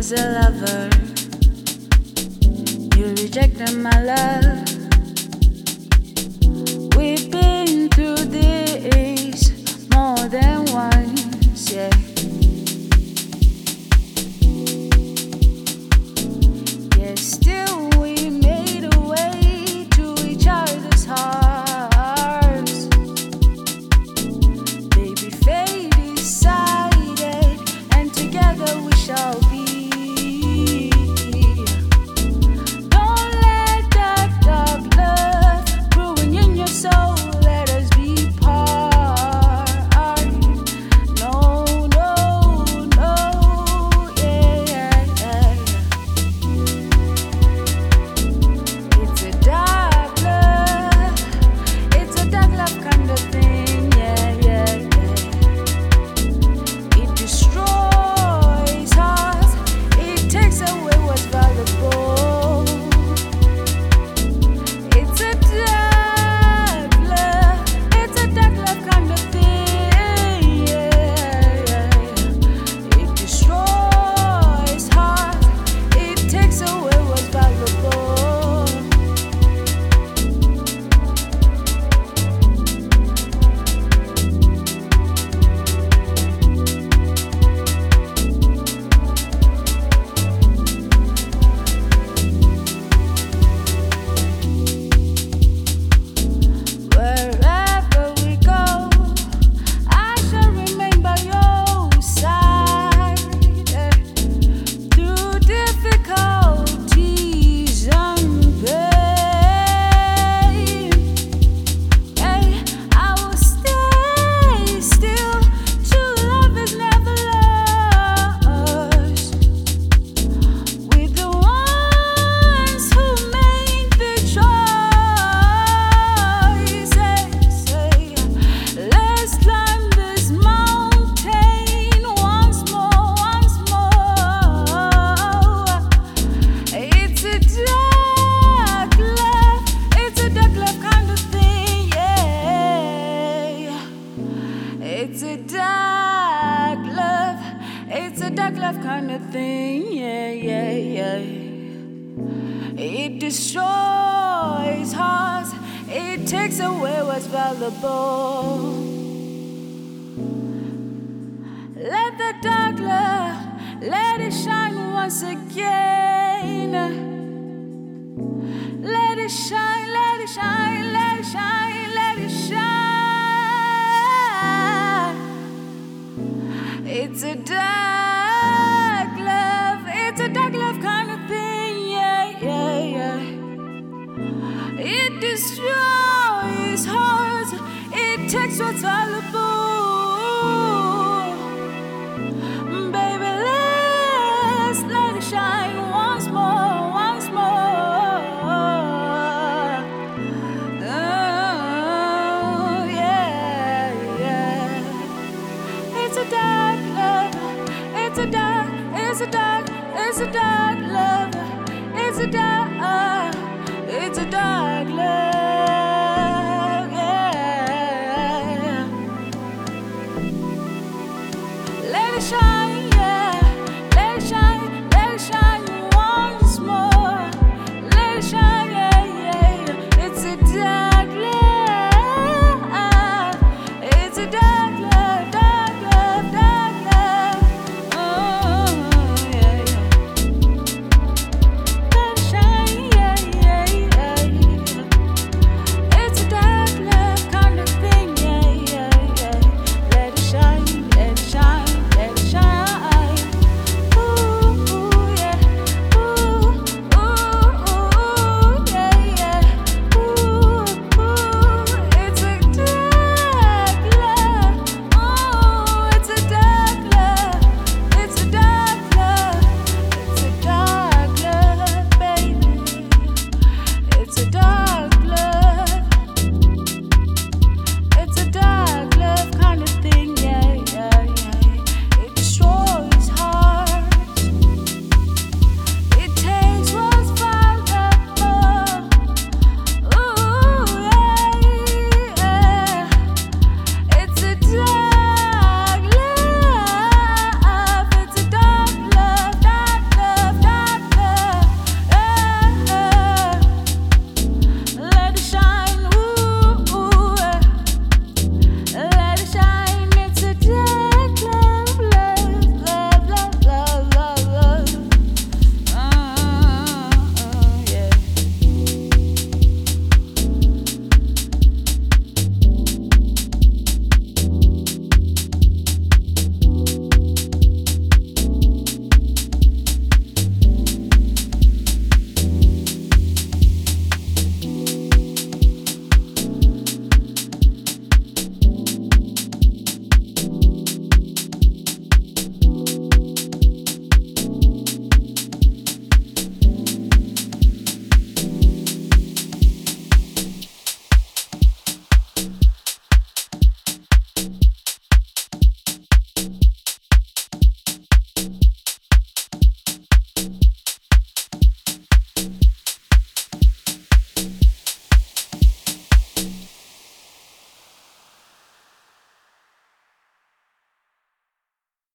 as a lover. You rejected my love. We've been through this more than once, yeah. Yes, still we made a way to each other's hearts. Baby, fate decided, and together we shall be. Don't let that dark love ruin in your soul. Let us be part. No, no, no, yeah, yeah, yeah. It's a dark love. It's a dark love kind of thing, yeah, yeah, yeah. It destroys hearts. It takes away what's valuable. It's a dark love. It's a dark love kind of thing, yeah, yeah. It destroys hearts. It takes away what's valuable. Wherever we go, I shall remain by your side. Through difficulties and pain, I will stay still. True love is never lost. With the ones who made the choices, let's climb this mountain once more, once more. It's a dark love. It's a dark love kind of thing, yeah. It's a dark love. It's a dark love kind of thing, yeah, yeah, yeah. It destroys hearts. It takes away what's valuable. Let the dark love, let it shine once again. Let it shine, let it shine, let it shine, let it shine. It's a dark love. It's a dark love kind of thing, yeah, yeah, yeah. It destroys hearts. It takes what's valuable. Baby, let's let it shine once more, once more. Oh, yeah, yeah. It's a dark love. It's a dark, it's a dark, it's a dark love. It's a dark, it's a dark love, yeah. Let it shine.